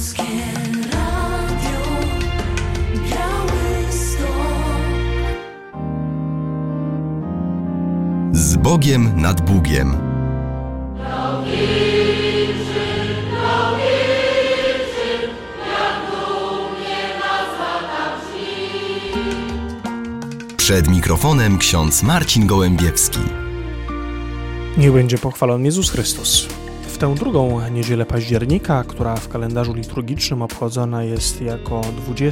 Z Bogiem nad Bugiem. Przed mikrofonem ksiądz Marcin Gołębiewski. Niech będzie pochwalony Jezus Chrystus. W tę drugą niedzielę października, która w kalendarzu liturgicznym obchodzona jest jako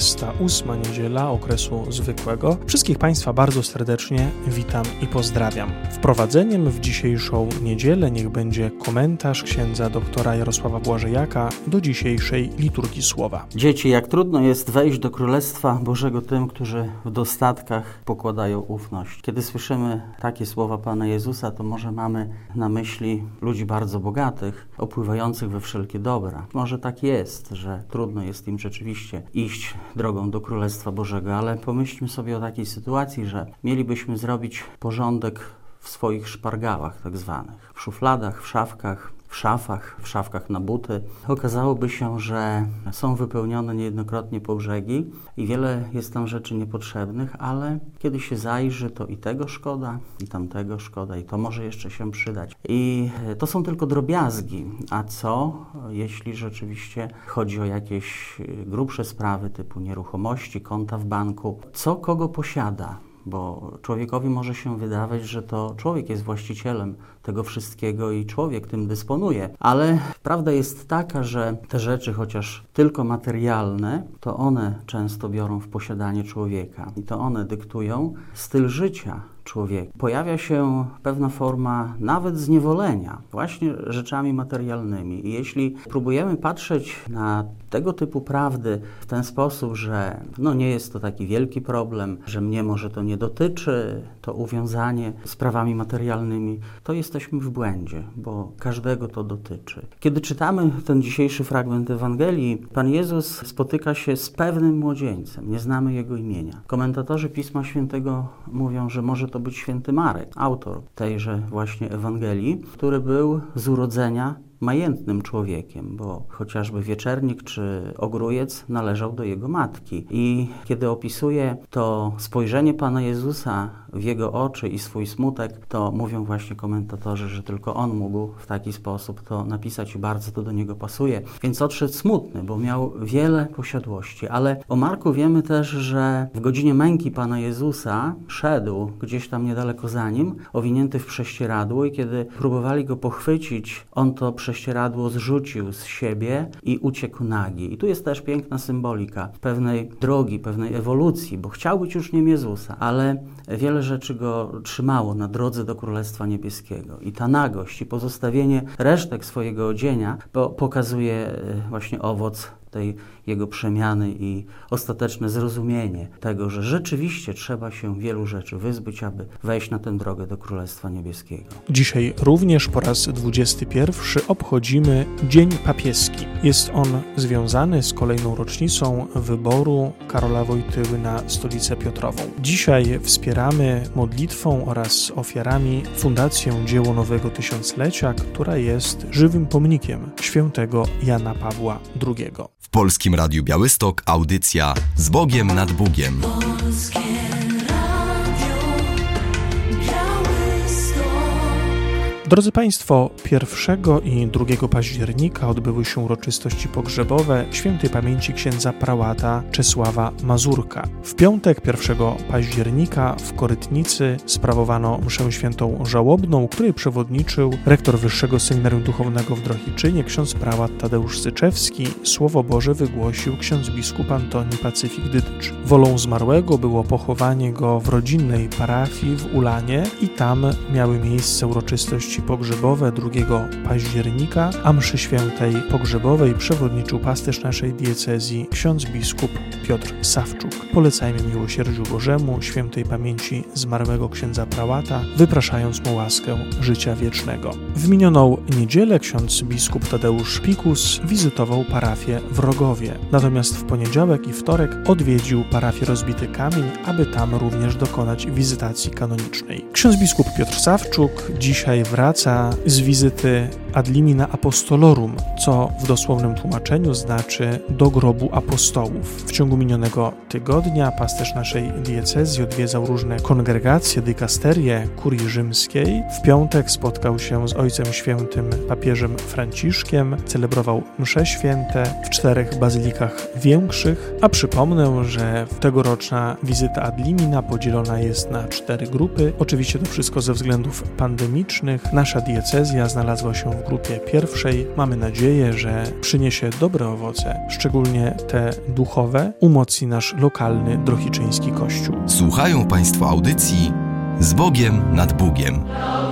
28. niedziela okresu zwykłego, wszystkich Państwa bardzo serdecznie witam i pozdrawiam. Wprowadzeniem w dzisiejszą niedzielę niech będzie komentarz księdza doktora Jarosława Błażejaka do dzisiejszej liturgii słowa. Dzieci, jak trudno jest wejść do Królestwa Bożego tym, którzy w dostatkach pokładają ufność. Kiedy słyszymy takie słowa Pana Jezusa, to może mamy na myśli ludzi bardzo bogatych, opływających we wszelkie dobra. Może tak jest, że trudno jest im rzeczywiście iść drogą do Królestwa Bożego, ale pomyślmy sobie o takiej sytuacji, że mielibyśmy zrobić porządek w swoich szpargałach tak zwanych, w szufladach, w szafkach na buty. Okazałoby się, że są wypełnione niejednokrotnie po brzegi i wiele jest tam rzeczy niepotrzebnych, ale kiedy się zajrzy, to i tego szkoda, i tamtego szkoda, i to może jeszcze się przydać. I to są tylko drobiazgi. A co, jeśli rzeczywiście chodzi o jakieś grubsze sprawy typu nieruchomości, konta w banku? Co kogo posiada? Bo człowiekowi może się wydawać, że to człowiek jest właścicielem tego wszystkiego i człowiek tym dysponuje. Ale prawda jest taka, że te rzeczy, chociaż tylko materialne, to one często biorą w posiadanie człowieka i to one dyktują styl życia człowieka. Pojawia się pewna forma nawet zniewolenia właśnie rzeczami materialnymi. I jeśli próbujemy patrzeć na tego typu prawdy w ten sposób, że nie jest to taki wielki problem, że mnie może to nie dotyczy, to uwiązanie z sprawami materialnymi, to jesteśmy w błędzie, bo każdego to dotyczy. Kiedy czytamy ten dzisiejszy fragment Ewangelii, Pan Jezus spotyka się z pewnym młodzieńcem, nie znamy jego imienia. Komentatorzy Pisma Świętego mówią, że może to być święty Marek, autor tejże właśnie Ewangelii, który był z urodzenia majętnym człowiekiem, bo chociażby wieczernik czy ogrójec należał do jego matki. I kiedy opisuje to spojrzenie Pana Jezusa w jego oczy i swój smutek, to mówią właśnie komentatorzy, że tylko on mógł w taki sposób to napisać i bardzo to do niego pasuje. Więc odszedł smutny, bo miał wiele posiadłości. Ale o Marku wiemy też, że w godzinie męki Pana Jezusa szedł gdzieś tam niedaleko za nim, owinięty w prześcieradło i kiedy próbowali go pochwycić, on to prześcieradło zrzucił z siebie i uciekł nagi. I tu jest też piękna symbolika pewnej drogi, pewnej ewolucji, bo chciał być uczniem Jezusa, ale wiele rzeczy go trzymało na drodze do Królestwa Niebieskiego. I ta nagość i pozostawienie resztek swojego odzienia pokazuje właśnie owoc tej jego przemiany i ostateczne zrozumienie tego, że rzeczywiście trzeba się wielu rzeczy wyzbyć, aby wejść na tę drogę do Królestwa Niebieskiego. Dzisiaj również po raz 21 obchodzimy Dzień Papieski. Jest on związany z kolejną rocznicą wyboru Karola Wojtyły na Stolicę Piotrową. Dzisiaj wspieramy modlitwą oraz ofiarami Fundację Dzieło Nowego Tysiąclecia, która jest żywym pomnikiem świętego Jana Pawła II. W Polskim Radiu Białystok audycja Z Bogiem nad Bugiem. Drodzy Państwo, 1 i 2 października odbyły się uroczystości pogrzebowe świętej pamięci księdza prałata Czesława Mazurka. W piątek 1 października w Korytnicy sprawowano mszę świętą żałobną, której przewodniczył rektor Wyższego Seminarium Duchownego w Drohiczynie, ksiądz prałat Tadeusz Syczewski. Słowo Boże wygłosił ksiądz biskup Antoni Pacyfik Dydycz. Wolą zmarłego było pochowanie go w rodzinnej parafii w Ulanie i tam miały miejsce uroczystości pogrzebowe 2 października, a mszy świętej pogrzebowej przewodniczył pasterz naszej diecezji ksiądz biskup Piotr Sawczuk. Polecajmy miłosierdziu Bożemu świętej pamięci zmarłego księdza prałata, wypraszając mu łaskę życia wiecznego. W minioną niedzielę ksiądz biskup Tadeusz Pikus wizytował parafię w Rogowie. Natomiast w poniedziałek i wtorek odwiedził parafię Rozbity Kamień, aby tam również dokonać wizytacji kanonicznej. Ksiądz biskup Piotr Sawczuk dzisiaj wraca z wizyty ad limina apostolorum, co w dosłownym tłumaczeniu znaczy do grobu apostołów. W ciągu minionego tygodnia pasterz naszej diecezji odwiedzał różne kongregacje, dykasterie kurii rzymskiej. W piątek spotkał się z Ojcem Świętym papieżem Franciszkiem, celebrował msze święte w 4 bazylikach większych, a przypomnę, że tegoroczna wizyta ad limina podzielona jest na 4 grupy. Oczywiście to wszystko ze względów pandemicznych. Nasza diecezja znalazła się w grupie pierwszej. Mamy nadzieję, że przyniesie dobre owoce, szczególnie te duchowe, umocni nasz lokalny drohiczyński kościół. Słuchają Państwo audycji Z Bogiem nad Bugiem.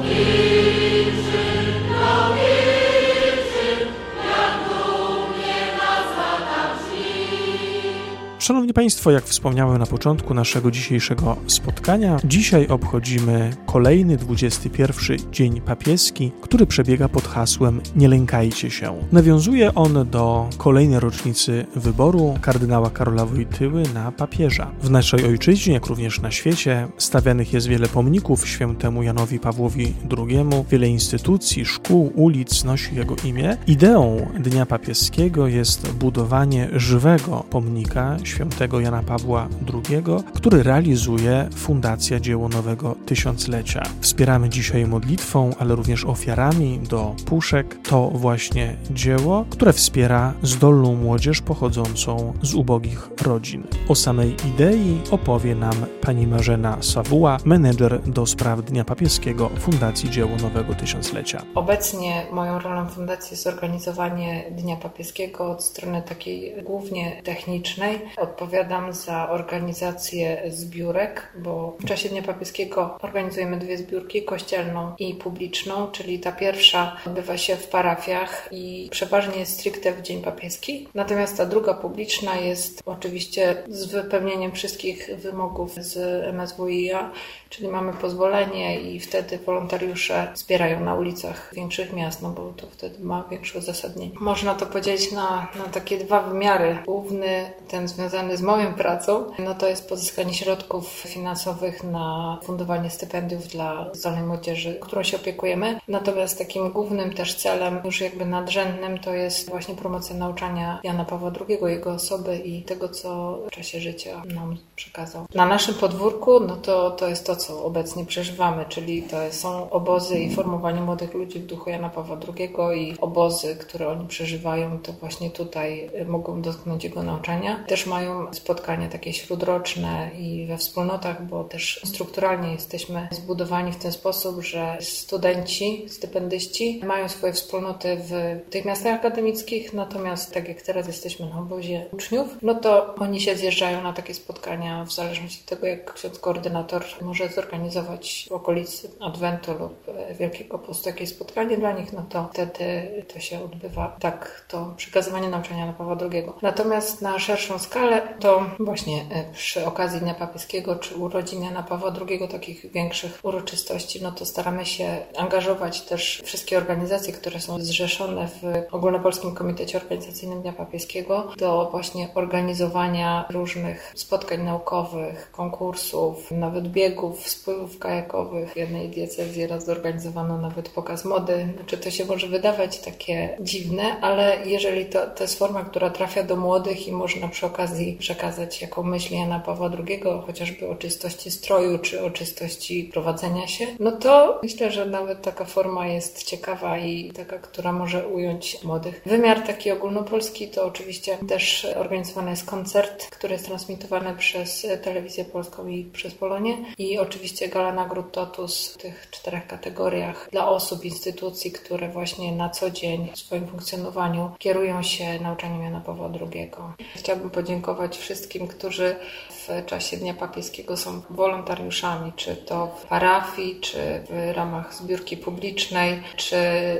Szanowni Państwo, jak wspomniałem na początku naszego dzisiejszego spotkania, dzisiaj obchodzimy kolejny 21. Dzień Papieski, który przebiega pod hasłem Nie lękajcie się. Nawiązuje on do kolejnej rocznicy wyboru kardynała Karola Wojtyły na papieża. W naszej ojczyźnie, jak również na świecie, stawianych jest wiele pomników świętemu Janowi Pawłowi II, wiele instytucji, szkół, ulic nosi jego imię. Ideą Dnia Papieskiego jest budowanie żywego pomnika świętego Jana Pawła II, który realizuje Fundacja Dzieło Nowego Tysiąclecia. Wspieramy dzisiaj modlitwą, ale również ofiarami do puszek. To właśnie dzieło, które wspiera zdolną młodzież pochodzącą z ubogich rodzin. O samej idei opowie nam pani Marzena Sawuła, menedżer do spraw Dnia Papieskiego Fundacji Dzieło Nowego Tysiąclecia. Obecnie moją rolą fundacji jest organizowanie Dnia Papieskiego od strony takiej głównie technicznej. Odpowiadam za organizację zbiórek, bo w czasie Dnia Papieskiego organizujemy 2 zbiórki, kościelną i publiczną, czyli ta pierwsza odbywa się w parafiach i przeważnie jest stricte w Dzień Papieski. Natomiast ta druga publiczna jest oczywiście z wypełnieniem wszystkich wymogów z MSWiA, czyli mamy pozwolenie i wtedy wolontariusze zbierają na ulicach większych miast, no bo to wtedy ma większe uzasadnienie. Można to podzielić na takie 2 wymiary. Główny, ten związany z moją pracą, no to jest pozyskanie środków finansowych na fundowanie stypendiów dla zdolnej młodzieży, którą się opiekujemy. Natomiast takim głównym też celem, już jakby nadrzędnym, to jest właśnie promocja nauczania Jana Pawła II, jego osoby i tego, co w czasie życia nam przekazał. Na naszym podwórku, no to jest to, co obecnie przeżywamy, czyli to są obozy i formowanie młodych ludzi w duchu Jana Pawła II i obozy, które oni przeżywają, to właśnie tutaj mogą dotknąć jego nauczania. Też mają spotkania takie śródroczne i we wspólnotach, bo też strukturalnie jesteśmy zbudowani w ten sposób, że studenci, stypendyści mają swoje wspólnoty w tych miastach akademickich, natomiast tak jak teraz jesteśmy na obozie uczniów, no to oni się zjeżdżają na takie spotkania w zależności od tego, jak ksiądz koordynator może zorganizować w okolicy Adwentu lub Wielkiego Postu jakieś spotkanie dla nich, no to wtedy to się odbywa tak, to przekazywanie nauczania Jana Pawła II. Natomiast na szerszą skalę to właśnie przy okazji Dnia Papieskiego czy urodzin Jana Pawła II, takich większych uroczystości, no to staramy się angażować też wszystkie organizacje, które są zrzeszone w Ogólnopolskim Komitecie Organizacyjnym Dnia Papieskiego do właśnie organizowania różnych spotkań naukowych, konkursów, nawet biegów, spływów kajakowych. W jednej diecezji raz zorganizowano nawet pokaz mody. Znaczy to się może wydawać takie dziwne, ale jeżeli to jest forma, która trafia do młodych i można przy okazji przekazać jaką myśl Jana Pawła II, chociażby o czystości stroju, czy o czystości prowadzenia się, no to myślę, że nawet taka forma jest ciekawa i taka, która może ująć młodych. Wymiar taki ogólnopolski to oczywiście też organizowany jest koncert, który jest transmitowany przez Telewizję Polską i przez Polonię i oczywiście gala nagród Totus w tych 4 kategoriach dla osób, instytucji, które właśnie na co dzień w swoim funkcjonowaniu kierują się nauczaniem Jana Pawła II. Chciałabym podziękować wszystkim, którzy w czasie Dnia Papieskiego są wolontariuszami, czy to w parafii, czy w ramach zbiórki publicznej, czy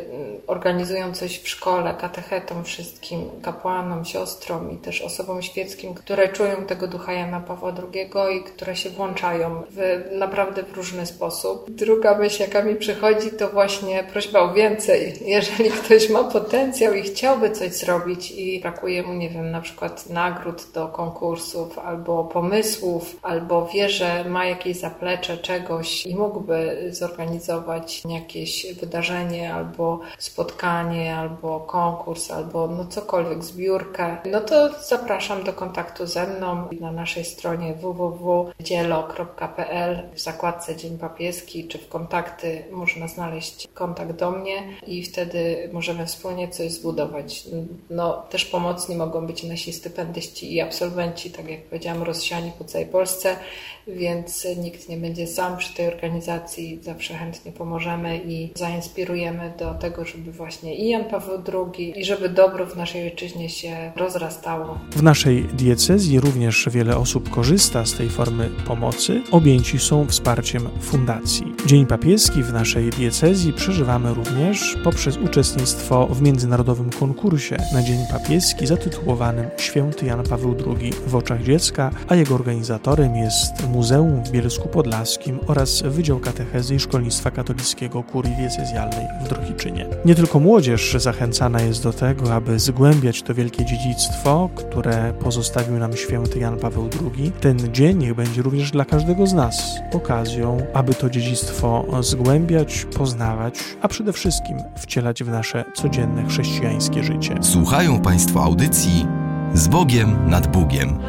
organizują coś w szkole, katechetom, wszystkim kapłanom, siostrom i też osobom świeckim, które czują tego ducha Jana Pawła II i które się włączają naprawdę w różny sposób. Druga myśl, jaka mi przychodzi, to właśnie prośba o więcej. Jeżeli ktoś ma potencjał i chciałby coś zrobić i brakuje mu, nie wiem, na przykład nagród do konkursów albo pomysłów, albo wie, że ma jakieś zaplecze czegoś i mógłby zorganizować jakieś wydarzenie albo spotkanie, albo konkurs, albo cokolwiek, zbiórkę, to zapraszam do kontaktu ze mną na naszej stronie www.dzielo.pl w zakładce Dzień Papieski, czy w kontakty można znaleźć kontakt do mnie i wtedy możemy wspólnie coś zbudować. Też pomocni mogą być nasi stypendyści i absolwenci, tak jak powiedziałam, rozsiani po całej Polsce, więc nikt nie będzie sam przy tej organizacji. Zawsze chętnie pomożemy i zainspirujemy do tego, żeby właśnie i Jan Paweł II, i żeby dobro w naszej ojczyźnie się rozrastało. W naszej diecezji również wiele osób korzysta z tej formy pomocy. Objęci są wsparciem fundacji. Dzień Papieski w naszej diecezji przeżywamy również poprzez uczestnictwo w międzynarodowym konkursie na Dzień Papieski zatytułowanym Święty Jan Paweł II w oczach dziecka, a jego organizatorem jest Muzeum w Bielsku Podlaskim oraz Wydział Katechezy i Szkolnictwa Katolickiego Kurii Diecezjalnej w Drohiczynie. Nie tylko młodzież zachęcana jest do tego, aby zgłębiać to wielkie dziedzictwo, które pozostawił nam święty Jan Paweł II. Ten dzień niech będzie również dla każdego z nas okazją, aby to dziedzictwo zgłębiać, poznawać, a przede wszystkim wcielać w nasze codzienne chrześcijańskie życie. Słuchają Państwo audycji Z Bogiem nad Bugiem.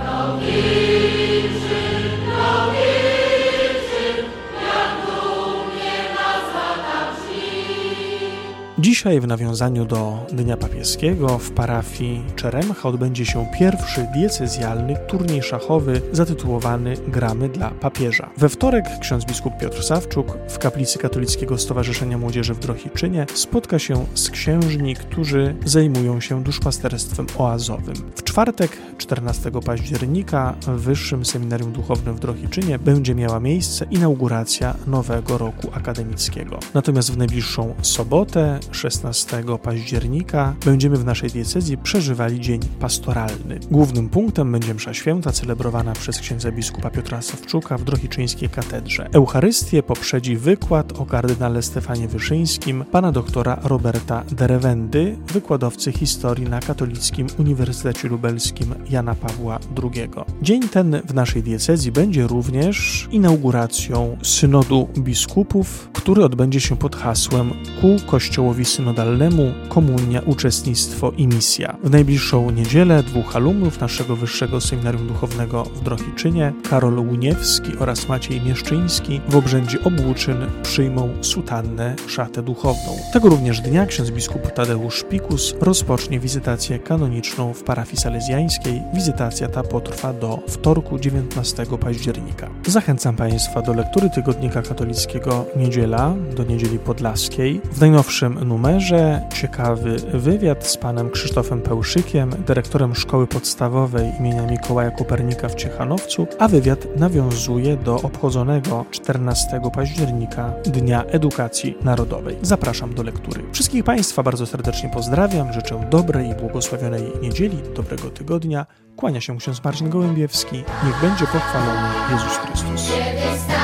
Dzisiaj w nawiązaniu do Dnia Papieskiego w parafii Czeremcha odbędzie się pierwszy diecezjalny turniej szachowy zatytułowany Gramy dla papieża. We wtorek ksiądz biskup Piotr Sawczuk w kaplicy Katolickiego Stowarzyszenia Młodzieży w Drohiczynie spotka się z księżmi, którzy zajmują się duszpasterstwem oazowym. W czwartek 14 października w Wyższym Seminarium Duchownym w Drohiczynie będzie miała miejsce inauguracja nowego roku akademickiego. Natomiast w najbliższą sobotę 16 października będziemy w naszej diecezji przeżywali Dzień Pastoralny. Głównym punktem będzie msza święta celebrowana przez księdza biskupa Piotra Sawczuka w Drohiczyńskiej katedrze. Eucharystię poprzedzi wykład o kardynale Stefanie Wyszyńskim pana doktora Roberta Derewendy, wykładowcy historii na Katolickim Uniwersytecie Lubelskim Jana Pawła II. Dzień ten w naszej diecezji będzie również inauguracją synodu biskupów, który odbędzie się pod hasłem Ku Kościołowi synodalnemu komunia, uczestnictwo i misja. W najbliższą niedzielę 2 alumnów naszego Wyższego Seminarium Duchownego w Drohiczynie, Karol Łuniewski oraz Maciej Mieszczyński, w obrzędzie obłóczyn przyjmą sutannę, szatę duchowną. Tego również dnia ksiądz biskup Tadeusz Pikus rozpocznie wizytację kanoniczną w parafii salezjańskiej. Wizytacja ta potrwa do wtorku 19 października. Zachęcam Państwa do lektury Tygodnika Katolickiego Niedziela do Niedzieli Podlaskiej. W najnowszym numerze ciekawy wywiad z panem Krzysztofem Pełszykiem, dyrektorem Szkoły Podstawowej imienia Mikołaja Kopernika w Ciechanowcu, a wywiad nawiązuje do obchodzonego 14 października Dnia Edukacji Narodowej. Zapraszam do lektury. Wszystkich Państwa bardzo serdecznie pozdrawiam, życzę dobrej i błogosławionej niedzieli, dobrego tygodnia. Kłania się ksiądz Marcin Gołębiewski. Niech będzie pochwalony Jezus Chrystus.